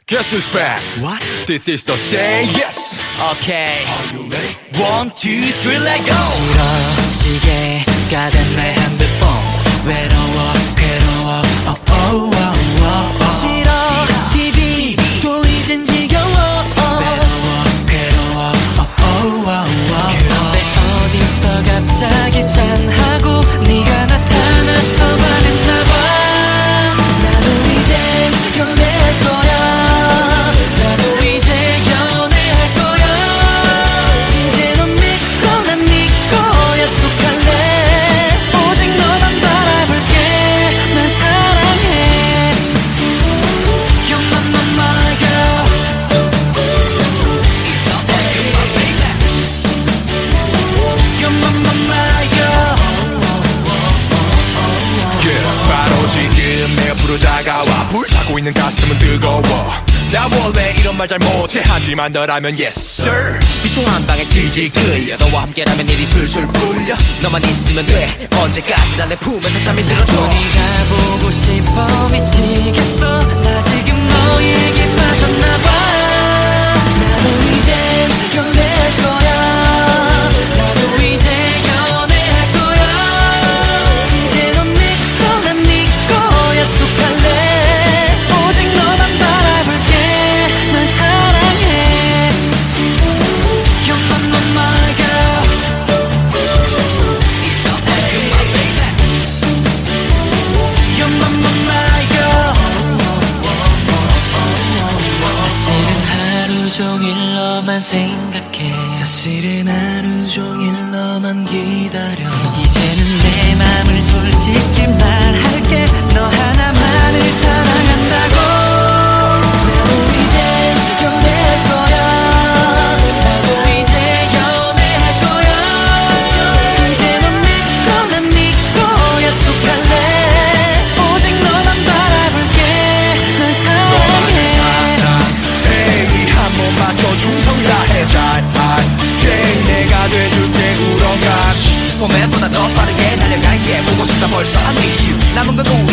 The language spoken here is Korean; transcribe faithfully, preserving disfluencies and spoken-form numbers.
Guess who's back? What? This is the Say Yes. Okay. Are you ready? One, two, three, let go. 싫어 시계가 된 내 핸드폰 외로워 괴로워 oh, oh, oh, oh, oh. 싫어 티비 또 이젠 지겨워 외로워 괴로워 oh, oh, oh, oh. 그런데 어디서 갑자기 짠하고 네가 나타나서 반했나봐. 나도 이제 연애할 거야. 나도 이제 연애할 거야. 이제 넌 내 거 난 네 거 약속할래. 오직 너만 바라볼게. 날 사랑해. You're my, my, my girl. It's all about you, my baby. You're my, my, my girl. Yeah, 바로 지금 내 옆으로 다가와 불타고 있는 가슴은 뜨거워. 나 원래 이런 말 잘 못해 하지만 너라면 yes sir. 미소 한 방에 질질 끌려. 너와 함께라면 일이 술술 풀려. 너만 있으면 돼. 언제까지나 내 품에서 잠이 들어줘. 네가 보고 싶어 미치겠어. 나 지금 너에게 빠졌나봐. 나도 이제 연애할 거야. 나도 이제 연애할 거야. 이제 넌 내 거 난 네 거 약속할래. 오직 너만 바라볼게. 날 사랑해. You're my, my, my girl. It's all about you, my baby. You're my, my, my girl. 사실은 하루 종일 너만 생각해. 사실은 하루 종일 너만 기다려. 이제는 내 맘을 솔직히 말할게. 너 하나만을 사랑한다고. 나도 이제 연애할 거야. 나도 이제 연애할 거야. 이제 넌 내 거 난 네 거 약속할래. 오직 너만 바라볼게. 날 사랑해. 에이 한번 맞춰 충성 다해 잘할게. 내가 돼줄게 우렁각. 슈퍼맨보다 더 빠르게 달려갈게. 보고 싶다 벌써 I miss you. 남은 건